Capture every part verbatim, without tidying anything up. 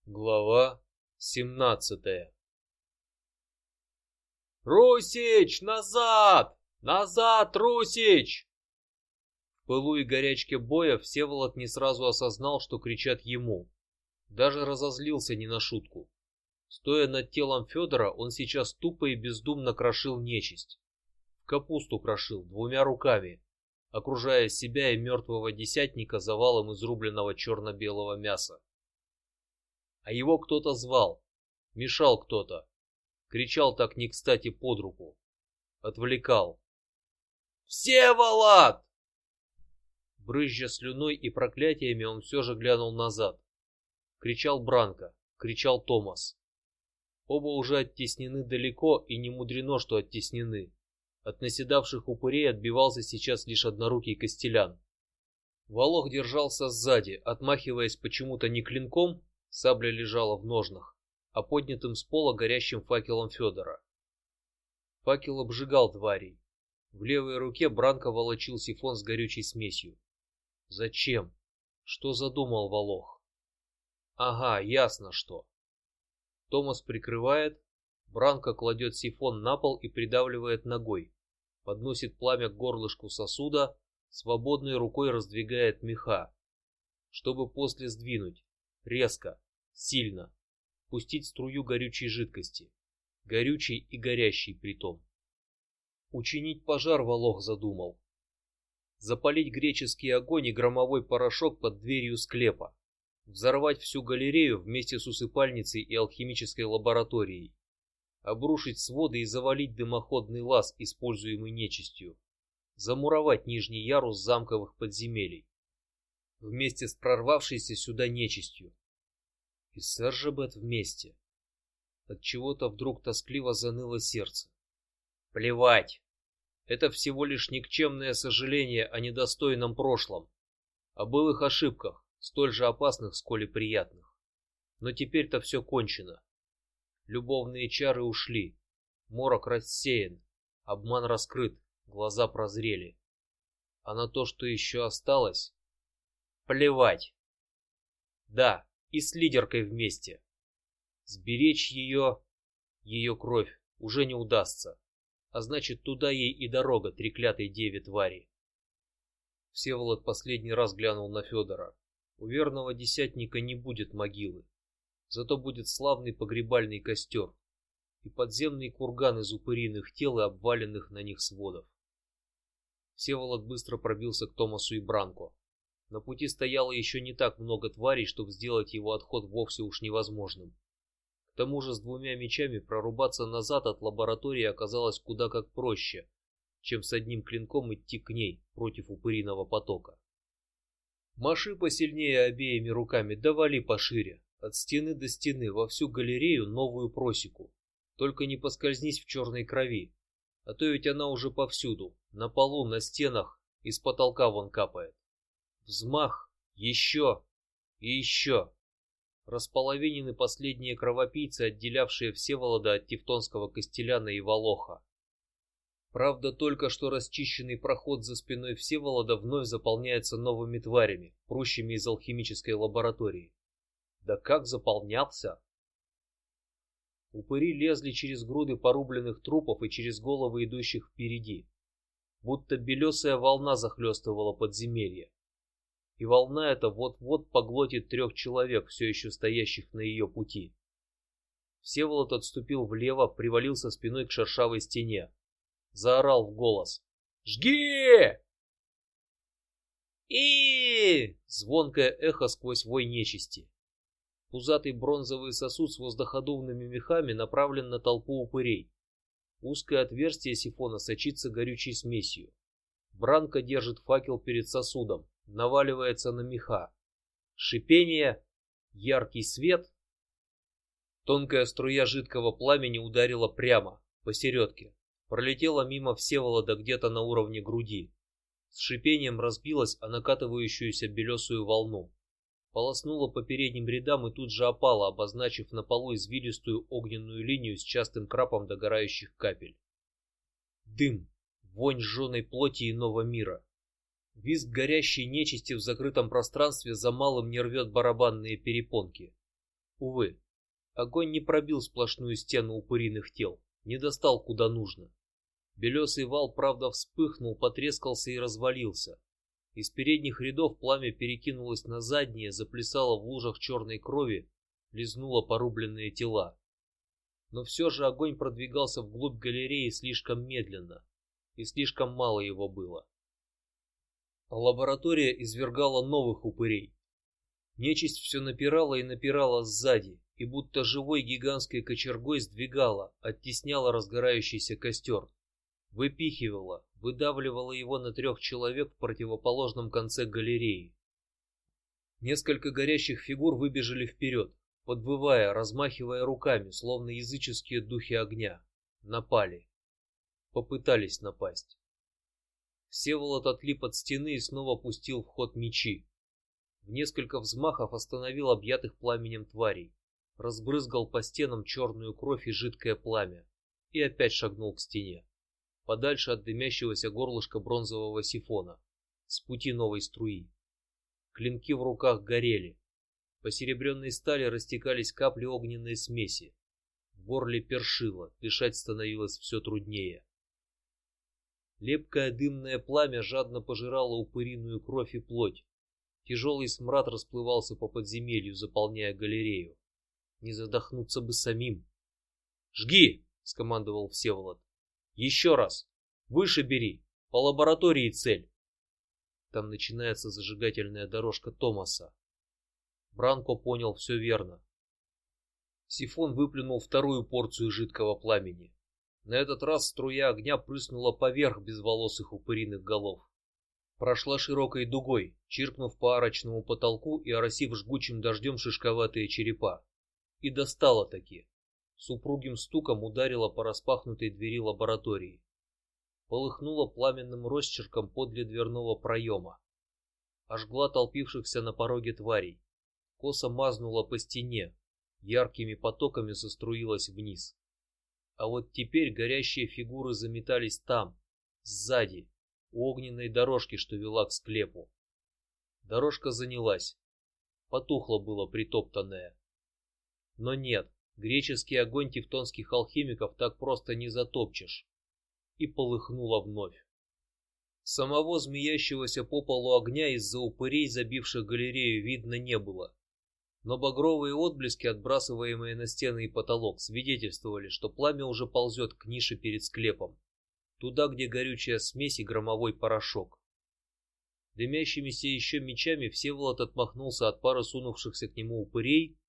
Глава семнадцатая. Русич, назад! Назад, Русич! В пылу и горячке боя Всеволод не сразу осознал, что кричат ему. Даже разозлился не на шутку. Стоя над телом Федора, он сейчас тупо и бездумно крошил нечисть. В капусту крошил двумя руками, окружая себя и мертвого десятника завалом изрубленного черно-белого мяса. А его кто-то звал, мешал кто-то, кричал так не кстати под руку, отвлекал. Всеволод! Брызжа слюной и проклятиями, он все же глянул назад. Кричал Бранко, кричал Томас. Оба уже оттеснены далеко, и не мудрено, что оттеснены. От наседавших упырей отбивался сейчас лишь однорукий Костелян. Волох держался сзади, отмахиваясь почему-то не клинком, сабля лежала в ножнах, а поднятым с пола горящим факелом Федора. Факел обжигал тварей. В левой руке Бранко волочил сифон с горючей смесью. Зачем? Что задумал Волох? Ага, ясно что. Томас прикрывает, Бранко кладет сифон на пол и придавливает ногой, подносит пламя к горлышку сосуда, свободной рукой раздвигает меха, чтобы после сдвинуть резко, сильно, пустить струю горючей жидкости, горючей и горящей притом. Учинить пожар Волох задумал, запалить греческий огонь и громовой порошок под дверью склепа, взорвать всю галерею вместе с усыпальницей и алхимической лабораторией, обрушить своды и завалить дымоходный лаз, используемый нечистью, замуровать нижний ярус замковых подземелий вместе с прорвавшейся сюда нечистью. И сэр Жебет вместе. От чего-то вдруг тоскливо заныло сердце. Плевать. Это всего лишь никчемное сожаление о недостойном прошлом, о былых ошибках, столь же опасных, сколь и приятных. Но теперь-то все кончено. Любовные чары ушли, морок рассеян, обман раскрыт, глаза прозрели. А на то, что еще осталось, плевать. Да, и с лидеркой вместе. Сберечь ее, ее кровь уже не удастся, а значит туда ей и дорога, треклятой деве твари. Всеволод последний раз глянул на Федора. У верного десятника не будет могилы, зато будет славный погребальный костер и подземный курган из упыриных тел и обваленных на них сводов. Всеволод быстро пробился к Томасу и Бранко. На пути стояло еще не так много тварей, чтобы сделать его отход вовсе уж невозможным. К тому же с двумя мечами прорубаться назад от лаборатории оказалось куда как проще, чем с одним клинком идти к ней против упыриного потока. Маши посильнее обеими руками, давали пошире, от стены до стены, во всю галерею новую просеку. Только не поскользнись в черной крови, а то ведь она уже повсюду, на полу, на стенах, из потолка вон капает. Взмах, еще и еще. Располовинены последние кровопийцы, отделявшие Всеволода от тевтонского Костеляна и Волоха. Правда, только что расчищенный проход за спиной Всеволода вновь заполняется новыми тварями, прущими из алхимической лаборатории. Да как заполнялся! Упыри лезли через груды порубленных трупов и через головы идущих впереди, будто белесая волна захлестывала подземелье. И волна эта вот-вот поглотит трех человек, все еще стоящих на ее пути. Всеволод отступил влево, привалился спиной к шершавой стене, заорал в голос: «Жги!» И звонкое эхо сквозь вой нечисти. Пузатый бронзовый сосуд с воздуходувными мехами направлен на толпу упырей. Узкое отверстие сифона сочится горючей смесью. Бранко держит факел перед сосудом, наваливается на меха. Шипение, яркий свет. Тонкая струя жидкого пламени ударила прямо посередке, пролетела мимо Всеволода где-то на уровне груди, с шипением разбилась о накатывающуюся белесую волну, полоснула по передним рядам и тут же опала, обозначив на полу извилистую огненную линию с частым крапом догорающих капель. Дым, вонь сжженной плоти иного мира. Визг горящей нечисти в закрытом пространстве за малым не рвет барабанные перепонки. Увы, огонь не пробил сплошную стену упыриных тел, не достал куда нужно. Белесый вал, правда, вспыхнул, потрескался и развалился. Из передних рядов пламя перекинулось на задние, заплясало в лужах черной крови, лизнуло порубленные тела. Но все же огонь продвигался вглубь галереи слишком медленно, и слишком мало его было. Лаборатория извергала новых упырей. Нечисть все напирала и напирала сзади, и будто живой гигантской кочергой сдвигала, оттесняла разгорающийся костер, выпихивала, выдавливала его на трех человек в противоположном конце галереи. Несколько горящих фигур выбежали вперед, подвывая, размахивая руками, словно языческие духи огня. Напали, попытались напасть. Всеволод отлип от стены и снова пустил в ход мечи. В несколько взмахов остановил объятых пламенем тварей, разбрызгал по стенам черную кровь и жидкое пламя, и опять шагнул к стене, подальше от дымящегося горлышка бронзового сифона, с пути новой струи. Клинки в руках горели, по серебряной стали растекались капли огненной смеси, в горле першило, дышать становилось все труднее. Лепкое дымное пламя жадно пожирало упыриную кровь и плоть. Тяжелый смрад расплывался по подземелью, заполняя галерею. Не задохнуться бы самим. Жги, скомандовал Всеволод. Еще раз, выше бери, по лаборатории цель. Там начинается зажигательная дорожка Томаса. Бранко понял все верно. Сифон выплюнул вторую порцию жидкого пламени. На этот раз струя огня прыснула поверх безволосых упыриных голов, прошла широкой дугой, чиркнув по арочному потолку и оросив жгучим дождем шишковатые черепа, и достала таки. С упругим стуком ударила по распахнутой двери лаборатории, полыхнула пламенным росчерком подле дверного проема, ожгла толпившихся на пороге тварей, косо мазнула по стене, яркими потоками заструилась вниз. А вот теперь горящие фигуры заметались там, сзади, у огненной дорожки, что вела к склепу. Дорожка занялась, потухло было притоптанное. Но нет, греческий огонь тевтонских алхимиков так просто не затопчешь. И полыхнуло вновь. Самого змеящегося по полу огня из-за упырей, забивших галерею, видно не было. Но багровые отблески, отбрасываемые на стены и потолок, свидетельствовали, что пламя уже ползет к нише перед склепом, туда, где горючая смесь и громовой порошок. Дымящимися еще мечами Всеволод отмахнулся от пары сунувшихся к нему упырей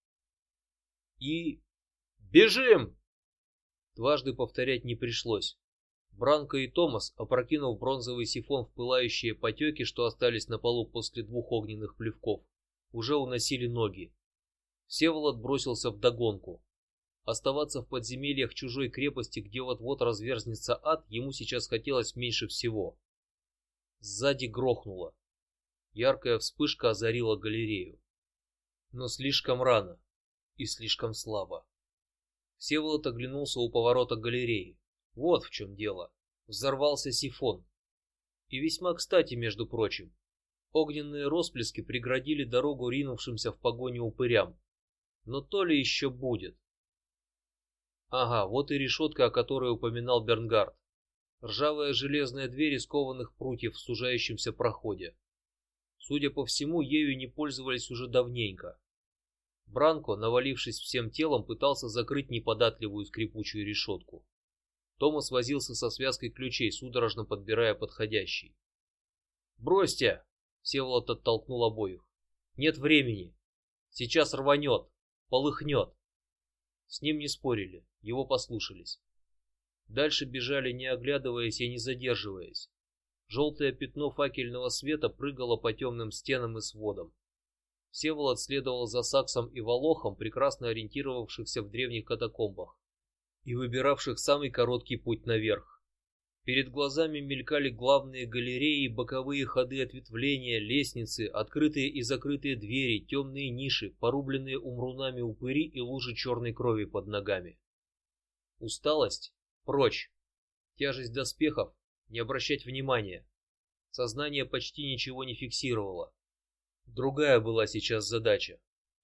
и бежим. Дважды повторять не пришлось. Бранко и Томас, опрокинув бронзовый сифон в пылающие потеки, что остались на полу после двух огненных плевков, уже уносили ноги. Всеволод бросился вдогонку. Оставаться в подземельях чужой крепости, где вот-вот разверзнется ад, ему сейчас хотелось меньше всего. Сзади грохнуло. Яркая вспышка озарила галерею, но слишком рано и слишком слабо. Всеволод оглянулся у поворота галереи. Вот в чем дело. Взорвался сифон. И весьма кстати, между прочим. Огненные росплески преградили дорогу ринувшимся в погоню упырям. Но то ли еще будет. Ага, вот и решетка, о которой упоминал Бернгард. Ржавая железная дверь из кованых прутьев в сужающемся проходе. Судя по всему, ею не пользовались уже давненько. Бранко, навалившись всем телом, пытался закрыть неподатливую скрипучую решетку. Томас возился со связкой ключей, судорожно подбирая подходящий. Бросьте! Всеволод оттолкнул обоих. Нет времени. Сейчас рванет, полыхнет. С ним не спорили, его послушались. Дальше бежали, не оглядываясь и не задерживаясь. Желтое пятно факельного света прыгало по темным стенам и сводам. Всеволод следовал за Саксом и Волохом, прекрасно ориентировавшихся в древних катакомбах и выбиравших самый короткий путь наверх. Перед глазами мелькали главные галереи, боковые ходы ответвления, лестницы, открытые и закрытые двери, темные ниши, порубленные умрунами упыри и лужи черной крови под ногами. Усталость? Прочь. Тяжесть доспехов? Не обращать внимания. Сознание почти ничего не фиксировало. Другая была сейчас задача.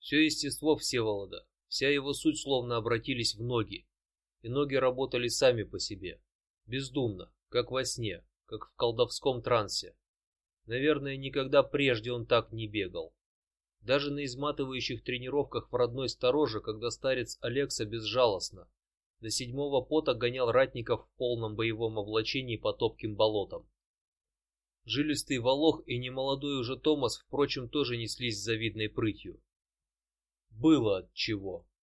Все естество Всеволода, вся его суть словно обратились в ноги, и ноги работали сами по себе, бездумно, как во сне, как в колдовском трансе. Наверное, никогда прежде он так не бегал. Даже на изматывающих тренировках в родной стороже, когда старец Алекса безжалостно до седьмого пота гонял ратников в полном боевом облачении по топким болотам. Жилистый Волох и немолодой уже Томас, впрочем, тоже неслись с завидной прытью. Было от чего.